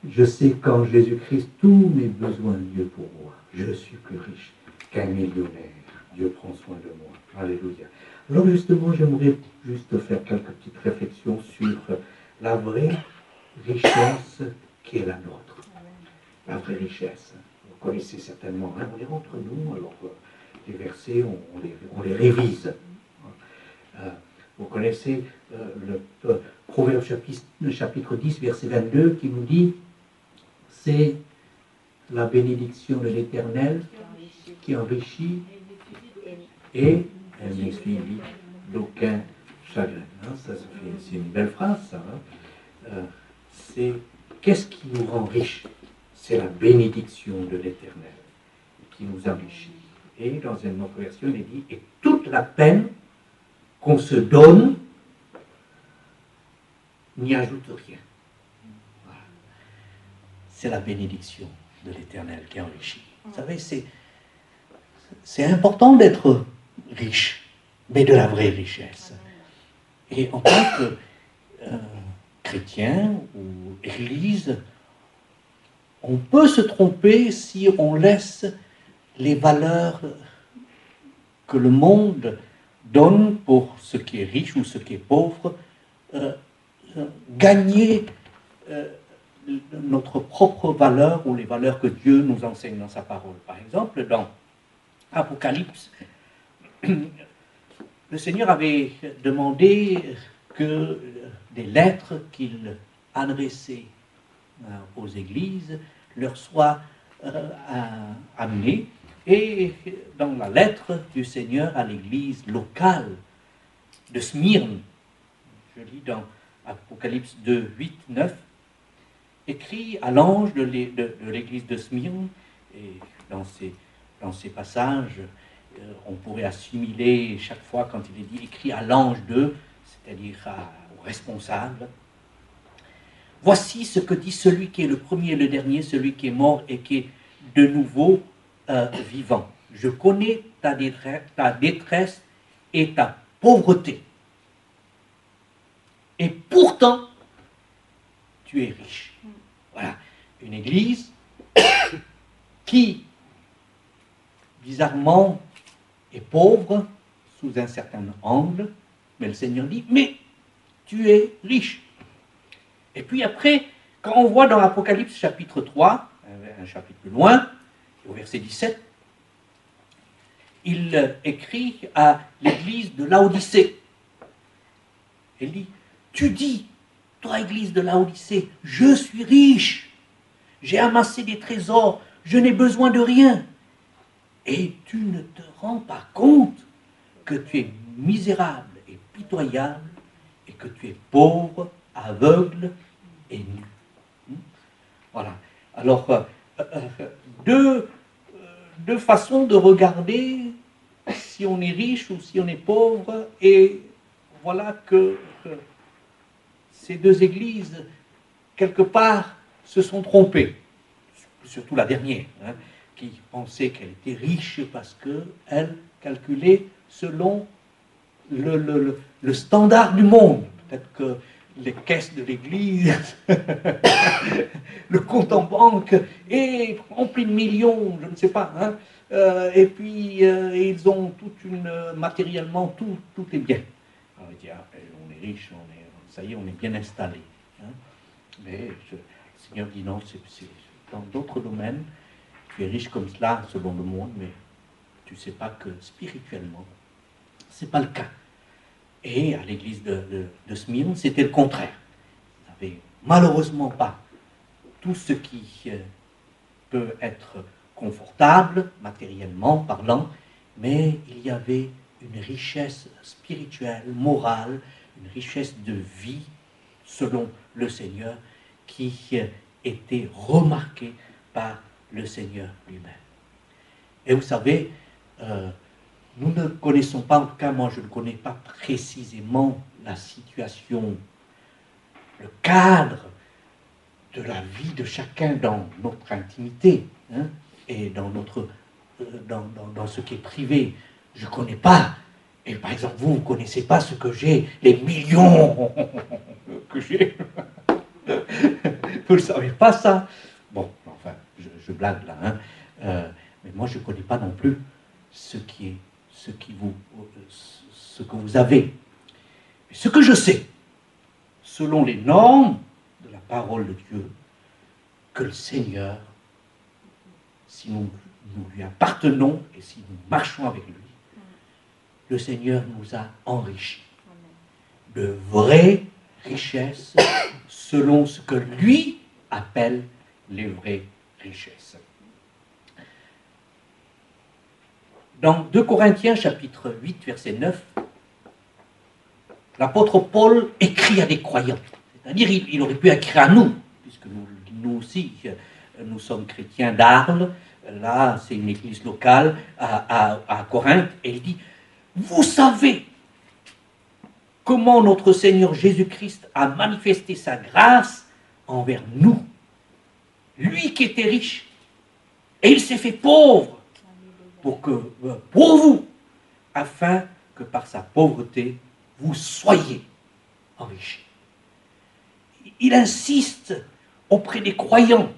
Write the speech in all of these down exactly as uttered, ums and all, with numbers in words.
je sais qu'en Jésus-Christ, tous mes besoins, Dieu pour moi. Je suis plus riche qu'un millionnaire. Dieu prend soin de moi. Alléluia. Alors justement, j'aimerais juste faire quelques petites réflexions sur la vraie richesse qui est la nôtre. La vraie richesse. Vous connaissez certainement, hein, on est entre nous, alors euh, les versets, on, on, les, on les révise. Euh, vous connaissez euh, le euh, Proverbe chapitre, chapitre dix, verset vingt-deux, qui nous dit « C'est la bénédiction de l'Éternel qui enrichit et elle n'est suivie d'aucun chagrin. Hein, » ça, ça fait, c'est une belle phrase, ça. Hein. Euh, c'est qu'est-ce qui nous rend riches? C'est la bénédiction de l'Éternel qui nous enrichit. Et dans une autre version, il est dit « Et toute la peine qu'on se donne, n'y ajoute rien. » Voilà. C'est la bénédiction de l'Éternel qui enrichit. Vous savez, c'est, c'est important d'être riche, mais de la vraie richesse. Et en tant que euh, chrétien ou église, on peut se tromper si on laisse les valeurs que le monde donne pour ce qui est riche ou ce qui est pauvre, euh, euh, gagner euh, notre propre valeur ou les valeurs que Dieu nous enseigne dans sa parole. Par exemple, dans Apocalypse, le Seigneur avait demandé que des lettres qu'il adressait aux églises leur soient euh, amenées. Et dans la lettre du Seigneur à l'église locale de Smyrne, je lis dans Apocalypse deux, huit, neuf, écrit à l'ange de l'église de Smyrne, et dans ces, dans ces passages, euh, on pourrait assimiler chaque fois quand il est dit écrit à l'ange de, c'est-à-dire au responsable. Voici ce que dit celui qui est le premier et le dernier, celui qui est mort et qui est de nouveau Euh, vivant. Je connais ta détresse, ta détresse et ta pauvreté. Et pourtant, tu es riche. Voilà. Une église qui, bizarrement, est pauvre sous un certain angle, mais le Seigneur dit, mais tu es riche. Et puis après, quand on voit dans Apocalypse chapitre trois, un chapitre plus loin, au verset dix-sept, il écrit à l'église de Laodicée. Il dit, tu dis, toi église de Laodicée, je suis riche, j'ai amassé des trésors, je n'ai besoin de rien. Et tu ne te rends pas compte que tu es misérable et pitoyable et que tu es pauvre, aveugle et nu. Voilà. Alors, euh, euh, deux, deux façons de regarder si on est riche ou si on est pauvre, et voilà que, que ces deux églises, quelque part, se sont trompées, surtout la dernière, hein, qui pensait qu'elle était riche parce qu'elle calculait selon le, le, le standard du monde. Peut-être que les caisses de l'église, le compte en banque est rempli de millions, je ne sais pas, hein, euh, et puis euh, ils ont toute une, matériellement, tout, tout est bien. Alors il dit, ah, on est riche, on est, ça y est, on est bien installé. Hein. Mais je, le Seigneur dit non, c'est, c'est, dans d'autres domaines, tu es riche comme cela selon le monde, mais tu ne sais pas que spirituellement, ce n'est pas le cas. Et à l'église de, de, de Smyrne, c'était le contraire. Vous n'avez malheureusement pas tout ce qui euh, peut être confortable, matériellement parlant, mais il y avait une richesse spirituelle, morale, une richesse de vie, selon le Seigneur, qui euh, était remarquée par le Seigneur lui-même. Et vous savez, euh, nous ne connaissons pas, en tout cas moi je ne connais pas précisément la situation, le cadre de la vie de chacun dans notre intimité, hein, et dans, notre, euh, dans, dans, dans ce qui est privé. Je ne connais pas, et par exemple vous, vous ne connaissez pas ce que j'ai, les millions que j'ai. Vous ne savez pas ça? Bon, enfin, je, je blague là, hein. Euh, mais moi je ne connais pas non plus ce qui est, ce qui vous, ce que vous avez. Mais ce que je sais, selon les normes de la parole de Dieu, que le Seigneur, si nous, nous lui appartenons et si nous marchons avec lui, le Seigneur nous a enrichis de vraies richesses selon ce que lui appelle les vraies richesses. Dans deux Corinthiens chapitre huit verset neuf, l'apôtre Paul écrit à des croyants, c'est-à-dire il, il aurait pu écrire à nous, puisque nous, nous aussi nous sommes chrétiens d'Arles, là c'est une église locale à, à, à Corinthe, et il dit, vous savez comment notre Seigneur Jésus-Christ a manifesté sa grâce envers nous, lui qui était riche, et il s'est fait pauvre pour, que, pour vous, afin que par sa pauvreté, vous soyez enrichis. Il insiste auprès des croyants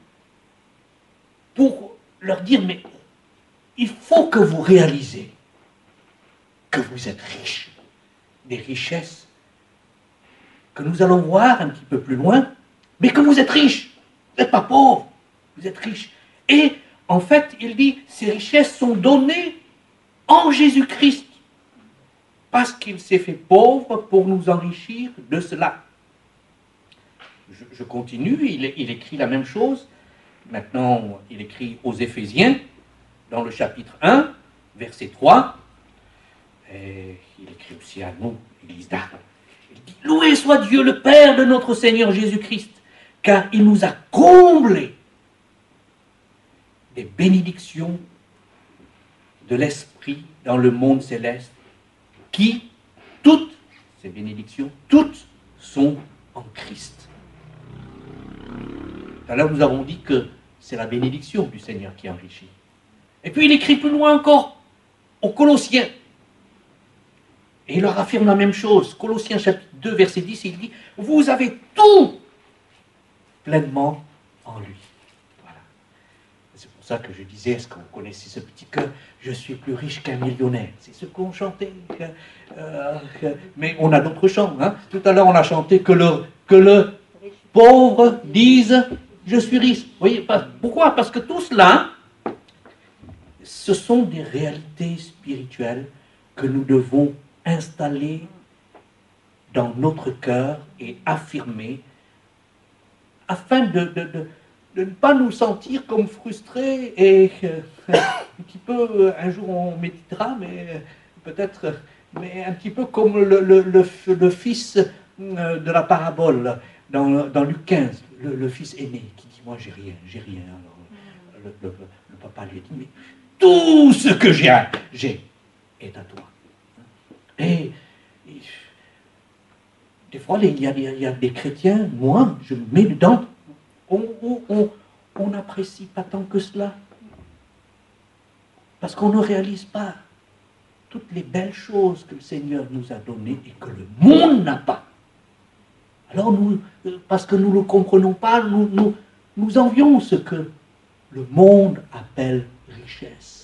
pour leur dire, mais il faut que vous réalisez que vous êtes riches, des richesses que nous allons voir un petit peu plus loin, mais que vous êtes riches, vous n'êtes pas pauvres, vous êtes riches. Et en fait, il dit, ces richesses sont données en Jésus-Christ, parce qu'il s'est fait pauvre pour nous enrichir de cela. Je, je continue, il, il écrit la même chose. Maintenant, il écrit aux Éphésiens, dans le chapitre un, verset trois, et il écrit aussi à nous, l'église d'Arles. Il dit, loué soit Dieu, le Père de notre Seigneur Jésus-Christ, car il nous a comblés des bénédictions de l'Esprit dans le monde céleste, qui, toutes ces bénédictions, toutes sont en Christ. Alors nous avons dit que c'est la bénédiction du Seigneur qui enrichit. Et puis il écrit plus loin encore, aux Colossiens. Et il leur affirme la même chose. Colossiens chapitre deux, verset dix, il dit, vous avez tout pleinement en lui. Voilà. C'est pour ça que je disais, est-ce que vous connaissez ce petit chœur? Je suis plus riche qu'un millionnaire. C'est ce qu'on chantait. Euh, mais on a d'autres chants. Hein. Tout à l'heure, on a chanté que le, que le pauvre dise, je suis riche. Vous voyez, pourquoi? Parce que tout cela, ce sont des réalités spirituelles que nous devons installer dans notre cœur et affirmer afin de, de, de, de ne pas nous sentir comme frustrés et euh, un petit peu, un jour on méditera, mais peut-être, mais un petit peu comme le, le, le, le fils de la parabole dans, dans Luc quinze, le, le fils aîné qui dit, moi j'ai rien, j'ai rien. Alors le, le, le papa lui dit, mais tout ce que j'ai, j'ai est à toi. Et, et des fois, il y, a, il y a des chrétiens, moi, je me mets dedans, on n'apprécie pas tant que cela. Parce qu'on ne réalise pas toutes les belles choses que le Seigneur nous a données et que le monde n'a pas. Alors, nous, parce que nous ne le comprenons pas, nous, nous, nous envions ce que le monde appelle richesse.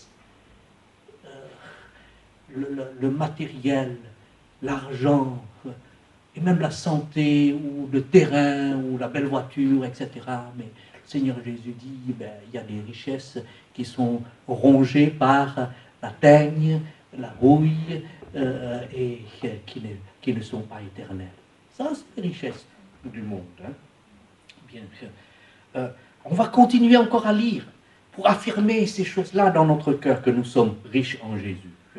Le, le, le matériel, l'argent, et même la santé, ou le terrain, ou la belle voiture, et cetera. Mais le Seigneur Jésus dit, ben, il y a des richesses qui sont rongées par la teigne, la rouille, euh, et qui ne, qui ne sont pas éternelles. Ça, c'est les richesses du monde. Hein. Bien, euh, on va continuer encore à lire pour affirmer ces choses-là dans notre cœur, que nous sommes riches en Jésus.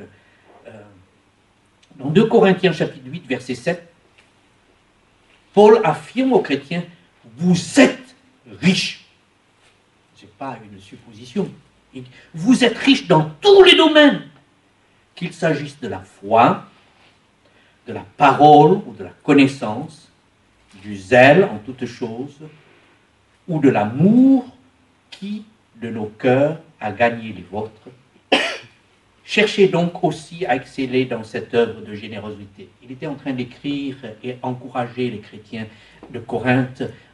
Dans deux Corinthiens chapitre huit, verset sept, Paul affirme aux chrétiens, vous êtes riches. Ce n'est pas une supposition. Il dit, vous êtes riches dans tous les domaines, qu'il s'agisse de la foi, de la parole ou de la connaissance, du zèle en toutes choses, ou de l'amour qui, de nos cœurs, a gagné les vôtres. Cherchez donc aussi à exceller dans cette œuvre de générosité. Il était en train d'écrire et encourager les chrétiens de Corinthe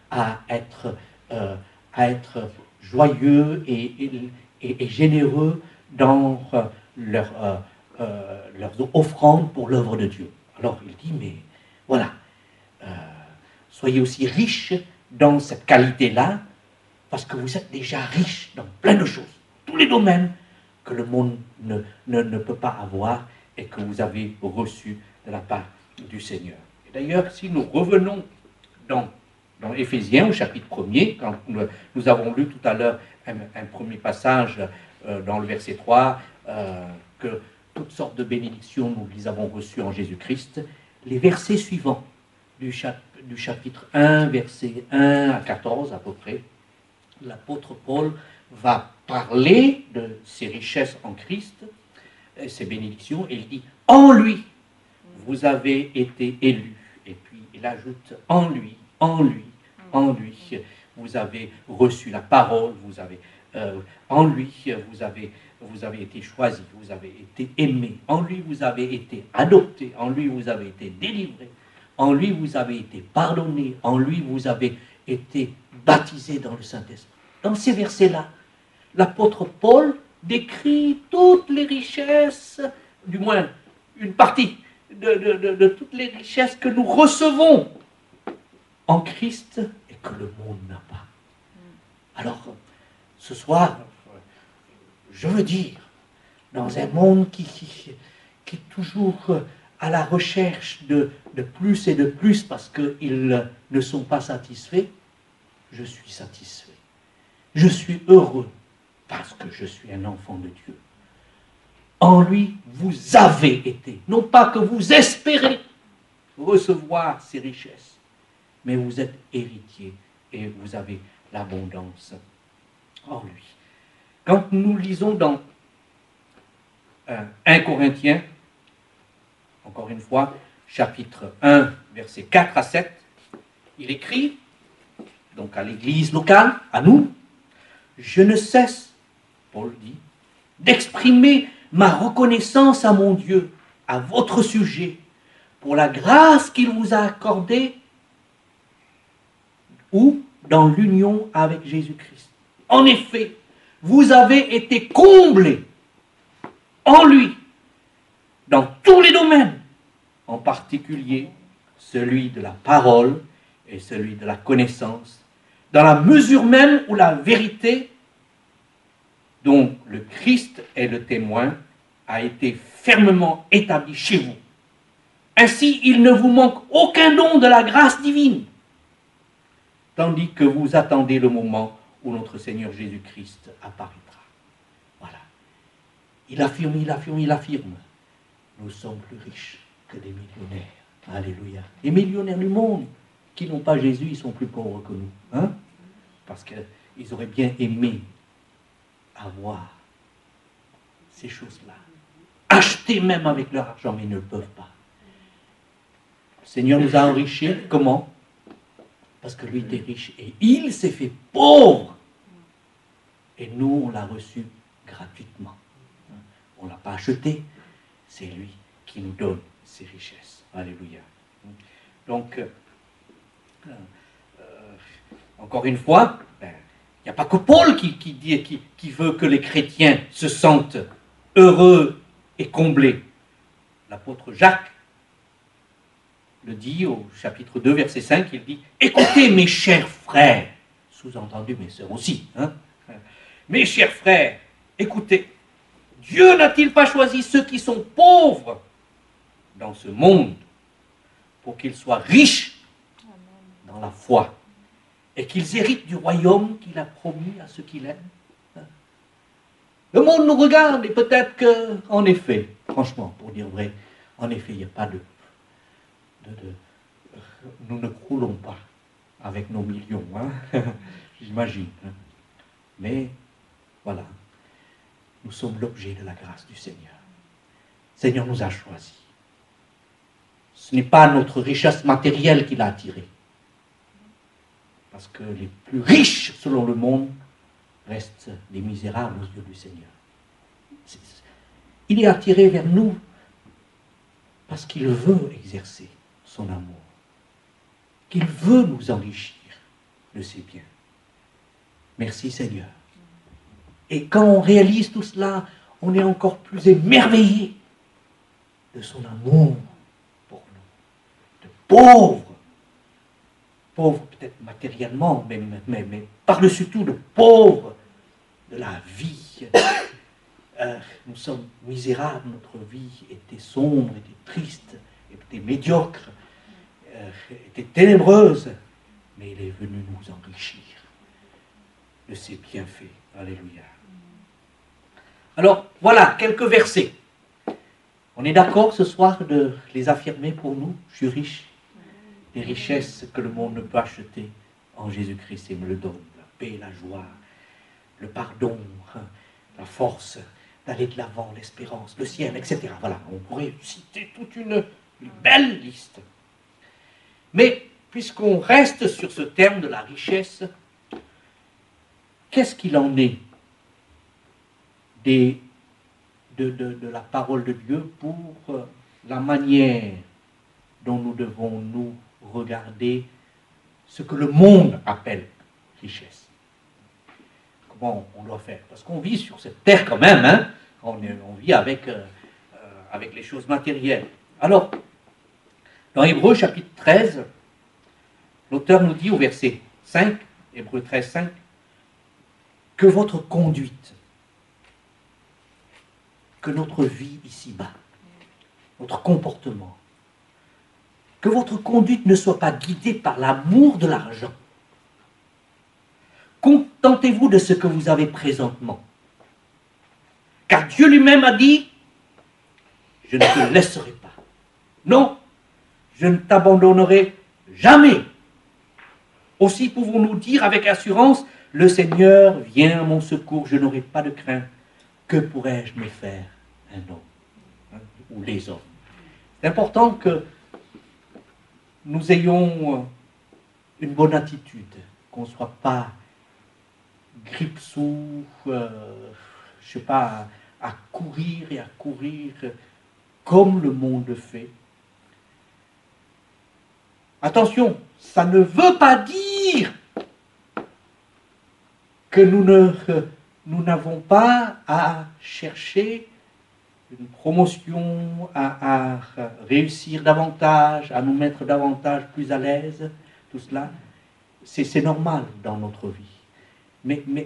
à être, euh, à être joyeux et, et, et, et généreux dans euh, leur, euh, euh, leurs offrandes pour l'œuvre de Dieu. Alors il dit, mais voilà, euh, soyez aussi riches dans cette qualité-là, parce que vous êtes déjà riches dans plein de choses, tous les domaines que le monde ne, ne, ne peut pas avoir et que vous avez reçus de la part du Seigneur. Et d'ailleurs, si nous revenons dans, dans Éphésiens, au chapitre premier, quand nous, nous avons lu tout à l'heure un, un premier passage euh, dans le verset trois, euh, que toutes sortes de bénédictions, nous les avons reçues en Jésus-Christ, les versets suivants du, chap, du chapitre un, versets un à quatorze à peu près, l'apôtre Paul va parler de ses richesses en Christ, ses bénédictions, et il dit « En lui, vous avez été élus ». Et puis il ajoute « En lui, en lui, en lui, vous avez reçu la parole, vous avez, euh, en lui, vous avez, vous avez été choisi, vous avez été aimé, en lui, vous avez été adopté, en lui, vous avez été délivré, en lui, vous avez été pardonné, en lui, vous avez été baptisé dans le Saint-Esprit. » Dans ces versets-là, l'apôtre Paul décrit toutes les richesses, du moins une partie de, de, de, de toutes les richesses que nous recevons en Christ et que le monde n'a pas. Alors, ce soir, je veux dire, dans un monde qui, qui, qui est toujours à la recherche de, de plus et de plus parce qu'ils ne sont pas satisfaits, je suis satisfait. Je suis heureux parce que je suis un enfant de Dieu. En lui, vous avez été, non pas que vous espérez recevoir ces richesses, mais vous êtes héritier et vous avez l'abondance en lui. Quand nous lisons dans euh, un Corinthiens, encore une fois, chapitre un, versets quatre à sept, il écrit, donc à l'église locale, à nous, « Je ne cesse, Paul dit, d'exprimer ma reconnaissance à mon Dieu, à votre sujet, pour la grâce qu'il vous a accordée ou dans l'union avec Jésus-Christ. En effet, vous avez été comblés en lui, dans tous les domaines, en particulier celui de la parole et celui de la connaissance, dans la mesure même où la vérité dont le Christ est le témoin a été fermement établie chez vous. Ainsi, il ne vous manque aucun don de la grâce divine, tandis que vous attendez le moment où notre Seigneur Jésus-Christ apparaîtra. Voilà. Il affirme, il affirme, il affirme. Nous sommes plus riches que des millionnaires. Alléluia. Les millionnaires du monde qui n'ont pas Jésus, ils sont plus pauvres que nous. Hein? Parce qu'ils auraient bien aimé avoir ces choses-là. Acheter même avec leur argent, mais ils ne le peuvent pas. Le Seigneur nous a enrichis. Comment? Parce que lui était riche et il s'est fait pauvre. Et nous, on l'a reçu gratuitement. On ne l'a pas acheté. C'est lui qui nous donne ces richesses. Alléluia. Donc, euh, euh, encore une fois, ben, il n'y a pas que Paul qui, qui, dit, qui, qui veut que les chrétiens se sentent heureux et comblés. L'apôtre Jacques le dit au chapitre deux, verset cinq, il dit « Écoutez mes chers frères », sous-entendu mes sœurs aussi, hein, « mes chers frères, écoutez, Dieu n'a-t-il pas choisi ceux qui sont pauvres dans ce monde pour qu'ils soient riches dans la foi et qu'ils héritent du royaume qu'il a promis à ceux qu'il aime? Le monde nous regarde et peut-être que, en effet, franchement, pour dire vrai, en effet, il n'y a pas de, de, de... Nous ne croulons pas avec nos millions, hein, j'imagine. Hein. Mais, voilà, nous sommes l'objet de la grâce du Seigneur. Le Seigneur nous a choisis. Ce n'est pas notre richesse matérielle qui l'a attiré. Parce que les plus riches, selon le monde, restent des misérables aux yeux du Seigneur. Il est attiré vers nous parce qu'il veut exercer son amour, qu'il veut nous enrichir. le sait bien. Merci Seigneur. Et quand on réalise tout cela, on est encore plus émerveillé de son amour pour nous. De pauvres, pauvres peut-être matériellement, mais, mais, mais par-dessus tout de pauvres de la vie. Euh, nous sommes misérables, notre vie était sombre, était triste, était médiocre, euh, était ténébreuse, mais il est venu nous enrichir de ses bienfaits. Alléluia. Alors, voilà, quelques versets. On est d'accord ce soir de les affirmer pour nous. Je suis riche des richesses que le monde ne peut acheter en Jésus-Christ et me le donne. La paix, la joie, le pardon, la force d'aller de l'avant, l'espérance, le ciel, et cetera. Voilà, on pourrait citer toute une, une belle liste. Mais, puisqu'on reste sur ce terme de la richesse, qu'est-ce qu'il en est des, de, de, de la parole de Dieu pour la manière dont nous devons nous regarder ce que le monde appelle richesse? Comment on doit faire? Parce qu'on vit sur cette terre quand même, hein? on, est, on vit avec, euh, avec les choses matérielles. Alors, dans Hébreux chapitre treize, l'auteur nous dit au verset cinq, Hébreux treize, cinq, que votre conduite, que notre vie ici-bas, notre comportement, que votre conduite ne soit pas guidée par l'amour de l'argent. Contentez-vous de ce que vous avez présentement. Car Dieu lui-même a dit, je ne te laisserai pas. Non, je ne t'abandonnerai jamais. Aussi pouvons-nous dire avec assurance, le Seigneur vient à mon secours, je n'aurai pas de crainte. Que pourrais-je me faire un homme, hein, ou les hommes? C'est important que nous ayons une bonne attitude, qu'on ne soit pas grippe-sous, euh, je ne sais pas, à, à courir et à courir comme le monde fait. Attention, ça ne veut pas dire que nous ne, nous n'avons pas à chercher une promotion, à, à réussir davantage, à nous mettre davantage plus à l'aise, tout cela, c'est, c'est normal dans notre vie. Mais, mais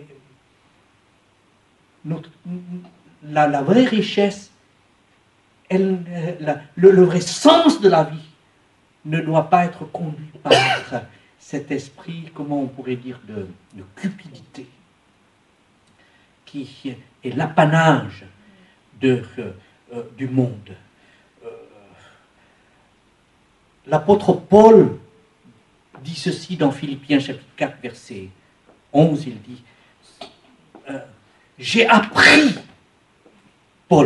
notre, la, la vraie richesse, elle, la, le, le vrai sens de la vie ne doit pas être conduit par cet esprit, comment on pourrait dire, de, de cupidité, qui est l'apanage de, euh, du monde. Euh, l'apôtre Paul dit ceci dans Philippiens chapitre quatre, verset onze, il dit euh, « J'ai appris, Paul,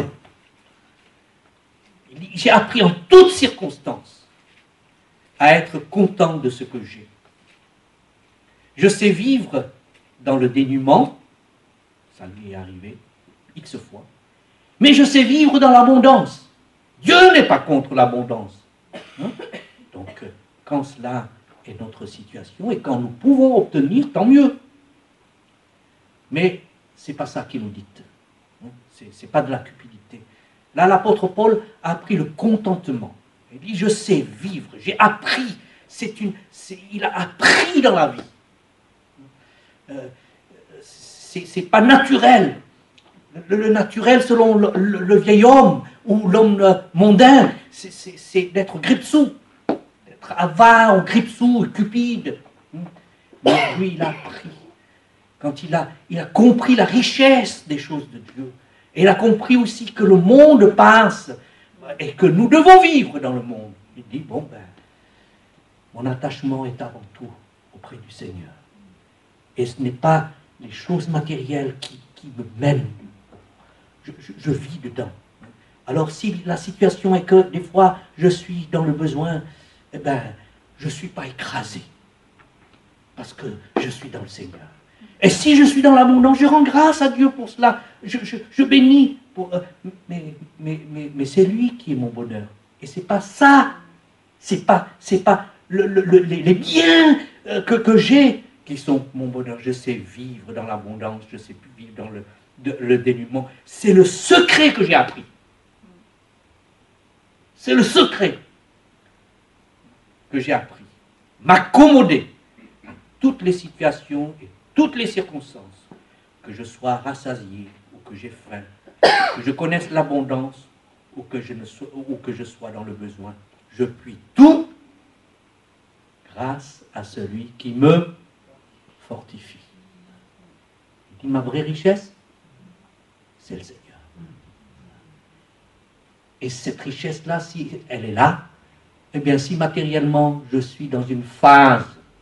il dit, j'ai appris en toutes circonstances à être content de ce que j'ai. Je sais vivre dans le dénuement, ça lui est arrivé X fois, mais je sais vivre dans l'abondance. Dieu n'est pas contre l'abondance. Hein? Donc, quand cela est notre situation et quand nous pouvons obtenir, tant mieux. Mais ce n'est pas ça qu'il nous dit. Hein? Ce n'est pas de la cupidité. Là, l'apôtre Paul a appris le contentement. Il dit, je sais vivre, j'ai appris. C'est une, c'est, il a appris dans la vie. Euh, c'est, c'est pas naturel. Le, le naturel, selon le, le, le vieil homme ou l'homme mondain, c'est, c'est, c'est d'être grippe-sous, d'être avare, grippe-sous, cupide. Mais lui, il a appris. Quand il a, il a compris la richesse des choses de Dieu, et il a compris aussi que le monde passe et que nous devons vivre dans le monde. Il dit, bon ben, mon attachement est avant tout auprès du Seigneur. Et ce n'est pas les choses matérielles qui, qui me mènent. Je, je, je vis dedans. Alors si la situation est que des fois je suis dans le besoin, eh ben, je ne suis pas écrasé. Parce que je suis dans le Seigneur. Et si je suis dans l'abondance, je rends grâce à Dieu pour cela. Je, je, je bénis. Pour, euh, mais mais, mais, mais c'est lui qui est mon bonheur. Et ce n'est pas ça. Ce n'est pas, c'est pas le, le, le, les, les biens euh, que, que j'ai qui sont mon bonheur. Je sais vivre dans l'abondance, je sais vivre dans le, de, le dénuement. C'est le secret que j'ai appris. C'est le secret que j'ai appris. M'accommoder à toutes les situations et toutes les circonstances. Que je sois rassasié ou que j'ai faim, que je connaisse l'abondance ou que je ne sois, ou que je sois dans le besoin. Je puis tout grâce à celui qui me fortifie. Il dit, ma vraie richesse, c'est le Seigneur. Et cette richesse-là, si elle est là, eh bien, si matériellement je suis dans une phase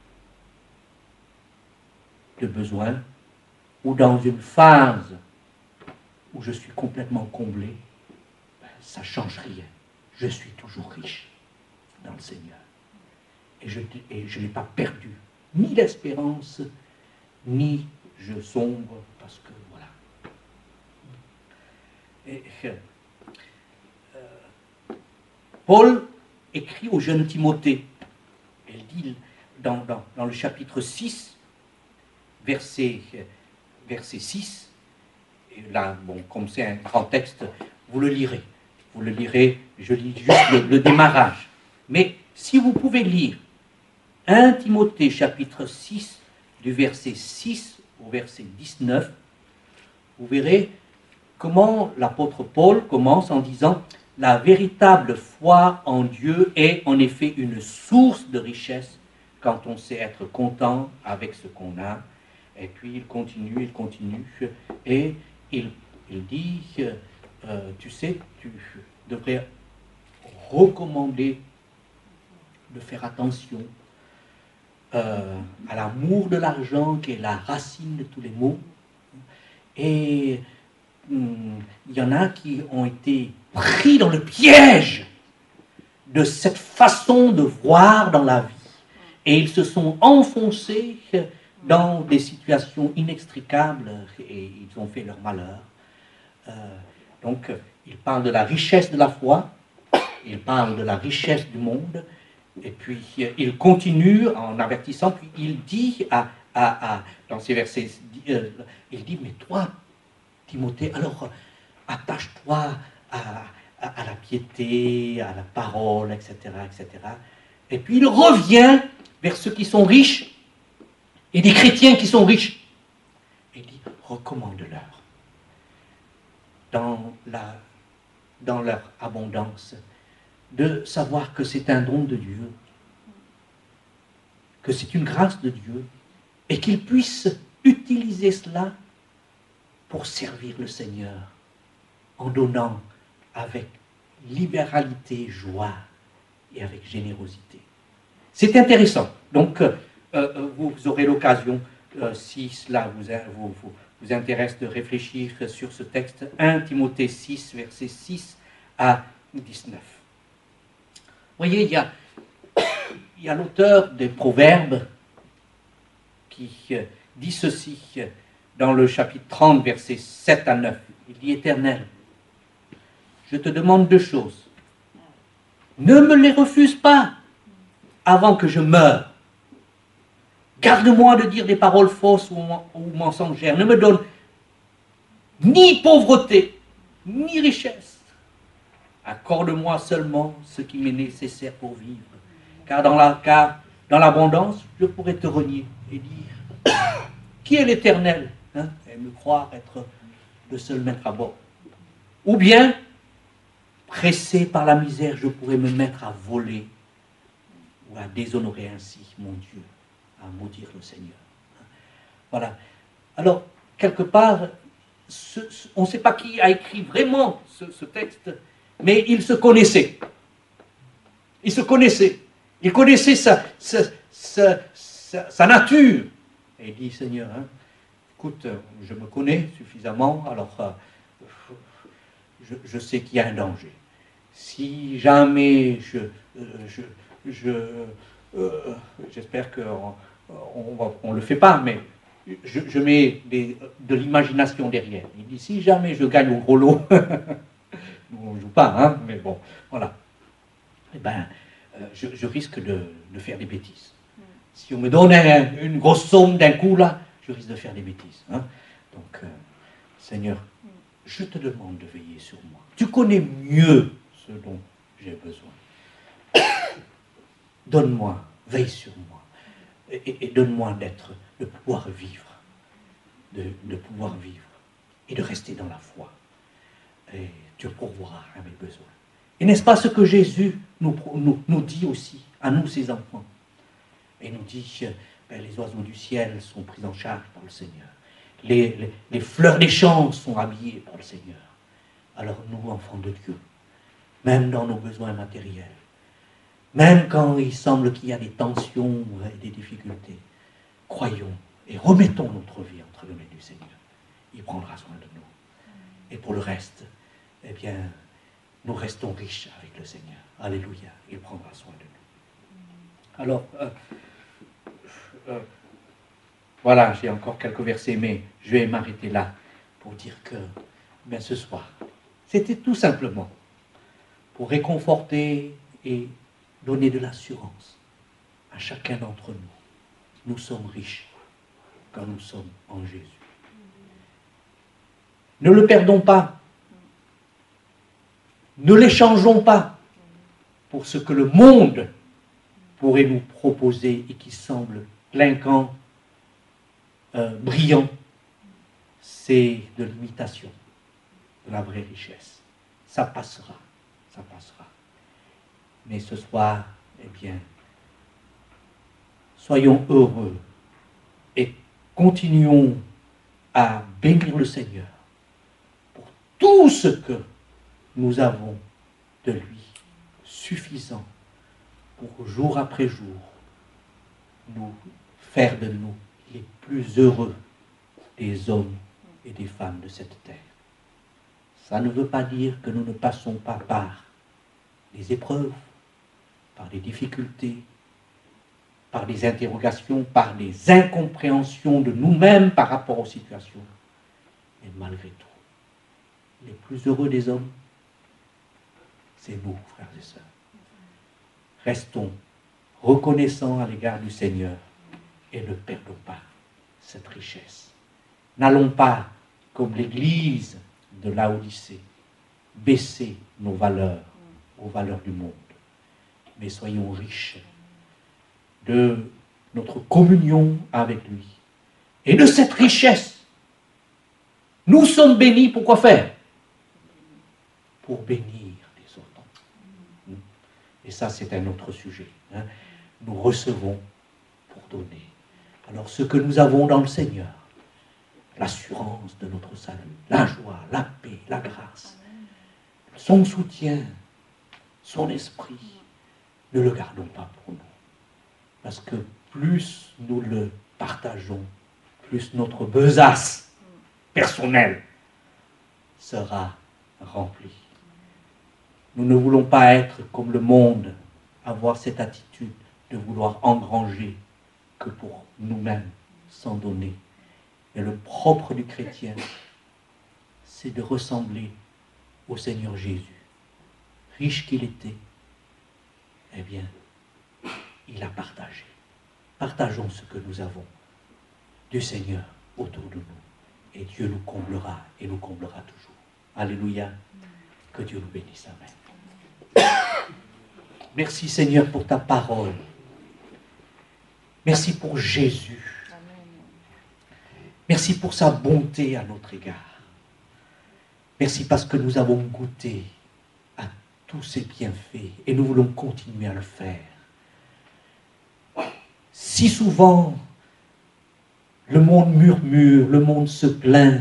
de besoin, ou dans une phase où je suis complètement comblé, ben, ça ne change rien. Je suis toujours riche dans le Seigneur. Et je, et je n'ai pas perdu ni l'espérance, ni je sombre, parce que voilà. Et, euh, Paul écrit au jeune Timothée, il dit dans, dans, dans le chapitre six, verset, verset six, et là, bon, comme c'est un grand texte, vous le lirez. Vous le lirez, je lis juste le, le démarrage. Mais si vous pouvez lire un Timothée chapitre six, du verset six au verset dix-neuf, vous verrez comment l'apôtre Paul commence en disant « La véritable foi en Dieu est en effet une source de richesse quand on sait être content avec ce qu'on a. » Et puis il continue, il continue, et il, il dit euh, « Tu sais, tu devrais recommander de faire attention euh, à l'amour de l'argent qui est la racine de tous les maux. » Et hum, il y en a qui ont été pris dans le piège de cette façon de voir dans la vie. Et ils se sont enfoncés dans des situations inextricables et ils ont fait leur malheur. Euh, donc, il parle de la richesse de la foi, il parle de la richesse du monde, et puis il continue en avertissant, puis il dit à, à, à dans ces versets, euh, il dit, mais toi, Timothée, alors attache-toi à, à, à la piété, à la parole, et cetera, et cetera. Et puis il revient vers ceux qui sont riches, et des chrétiens qui sont riches. Et il dit, recommande-leur dans, la, dans leur abondance, de savoir que c'est un don de Dieu, que c'est une grâce de Dieu, et qu'ils puissent utiliser cela pour servir le Seigneur, en donnant avec libéralité, joie et avec générosité. C'est intéressant. Donc, euh, euh, vous aurez l'occasion, euh, si cela vous, vous, vous, vous intéresse, de réfléchir sur ce texte, un Timothée six, versets six à dix-neuf. Vous voyez, il y a, il y a l'auteur des Proverbes qui euh, dit ceci dans le chapitre trente, versets sept à neuf. Il dit, Éternel, je te demande deux choses. Ne me les refuse pas avant que je meure. Garde-moi de dire des paroles fausses ou, ou mensongères. Ne me donne ni pauvreté, ni richesse. Accorde-moi seulement ce qui m'est nécessaire pour vivre. Car dans, la, car dans l'abondance, je pourrais te renier et dire, qui est l'Éternel, hein, et me croire être le seul maître à bord. Ou bien, pressé par la misère, je pourrais me mettre à voler ou à déshonorer ainsi mon Dieu, à maudire le Seigneur. Voilà. Alors, quelque part, ce, ce, on ne sait pas qui a écrit vraiment ce, ce texte, mais il se connaissait. Il se connaissait. Il connaissait sa, sa, sa, sa, sa nature. Et il dit, Seigneur, hein, écoute, je me connais suffisamment, alors euh, je, je sais qu'il y a un danger. Si jamais je... Euh, je, je euh, j'espère qu'on on ne le fait pas, mais je, je mets des, de l'imagination derrière. Il dit, si jamais je gagne au gros lot, on ne joue pas, hein, mais bon, voilà. Eh bien, euh, je, je risque de, de faire des bêtises. Si on me donne un, une grosse somme d'un coup, là, je risque de faire des bêtises. Hein. Donc, euh, Seigneur, je te demande de veiller sur moi. Tu connais mieux ce dont j'ai besoin. Donne-moi, veille sur moi. Et, et, et donne-moi d'être, de pouvoir vivre. De, de pouvoir vivre. Et de rester dans la foi. Et tu pourvoiras à mes besoins. Et n'est-ce pas ce que Jésus nous, nous, nous dit aussi, à nous, ses enfants? Et nous dit, ben, les oiseaux du ciel sont pris en charge par le Seigneur. Les, les, les fleurs des champs sont habillées par le Seigneur. Alors nous, enfants de Dieu, même dans nos besoins matériels, même quand il semble qu'il y a des tensions et des difficultés, croyons et remettons notre vie entre les mains du Seigneur. Il prendra soin de nous. Et pour le reste, eh bien, nous restons riches avec le Seigneur. Alléluia, il prendra soin de nous. Alors, euh, euh, voilà, j'ai encore quelques versets, mais je vais m'arrêter là pour dire que, bien, ce soir, c'était tout simplement pour réconforter et donner de l'assurance à chacun d'entre nous. Nous sommes riches quand nous sommes en Jésus. Ne le perdons pas. Ne l'échangeons pas pour ce que le monde pourrait nous proposer et qui semble clinquant, euh, brillant. C'est de l'imitation de la vraie richesse. Ça passera, ça passera. Mais ce soir, eh bien, soyons heureux et continuons à bénir le Seigneur pour tout ce que nous avons de lui, suffisant pour jour après jour nous faire de nous les plus heureux des hommes et des femmes de cette terre. Ça ne veut pas dire que nous ne passons pas par des épreuves, par des difficultés, par des interrogations, par des incompréhensions de nous-mêmes par rapport aux situations. Mais malgré tout, les plus heureux des hommes, c'est nous, frères et sœurs. Restons reconnaissants à l'égard du Seigneur et ne perdons pas cette richesse. N'allons pas, comme l'Église de Laodicée, baisser nos valeurs aux valeurs du monde, mais soyons riches de notre communion avec lui. Et de cette richesse, nous sommes bénis pour quoi faire? Pour bénir les autres. Et ça, c'est un autre sujet. Hein. Nous recevons pour donner. Alors, ce que nous avons dans le Seigneur, l'assurance de notre salut, la joie, la paix, la grâce, son soutien, son esprit, ne le gardons pas pour nous. Parce que plus nous le partageons, plus notre besace personnelle sera remplie. Nous ne voulons pas être comme le monde, avoir cette attitude de vouloir engranger que pour nous-mêmes, sans donner. Et le propre du chrétien, c'est de ressembler au Seigneur Jésus. Riche qu'il était, eh bien, il a partagé. Partageons ce que nous avons du Seigneur autour de nous. Et Dieu nous comblera et nous comblera toujours. Alléluia. Que Dieu nous bénisse. Amen. Merci Seigneur pour ta parole. Merci pour Jésus. Merci pour sa bonté à notre égard. Merci parce que nous avons goûté à tous ses bienfaits et nous voulons continuer à le faire. Si souvent, le monde murmure, le monde se plaint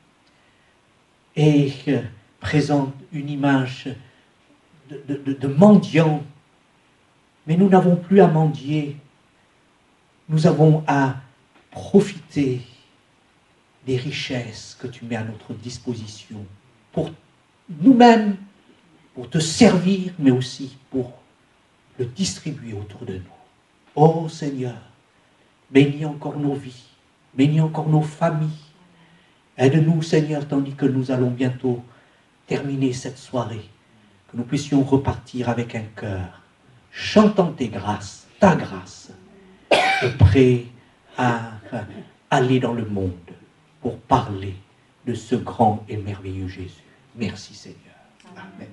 et présente une image de, de, de, de mendiant, mais nous n'avons plus à mendier. Nous avons à profiter des richesses que tu mets à notre disposition pour nous-mêmes, pour te servir, mais aussi pour le distribuer autour de nous. Oh Seigneur, bénis encore nos vies, bénis encore nos familles. Aide-nous Seigneur, tandis que nous allons bientôt terminer cette soirée, que nous puissions repartir avec un cœur, chantant tes grâces, ta grâce, est prêt à aller dans le monde pour parler de ce grand et merveilleux Jésus. Merci Seigneur. Amen.